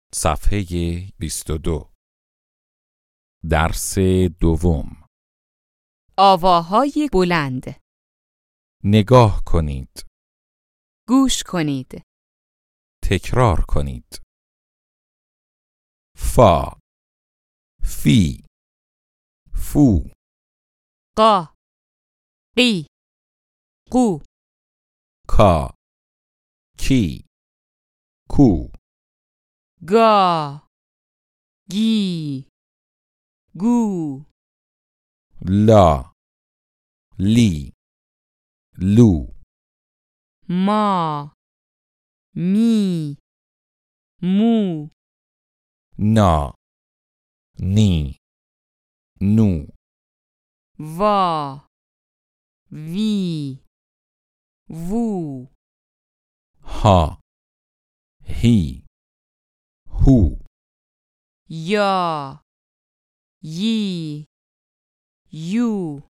صفحه 22. درس دوم. آواهای بلند. نگاه کنید. گوش کنید. تکرار کنید. فا، فی، فو، قا، قی، قو، کا، کی، کو، گا، گی، گو، لا، لی، لو، ما، می، مو، نا، نی، نو، وا، وی، وو، ها، هی، هو، یا، یی، یو،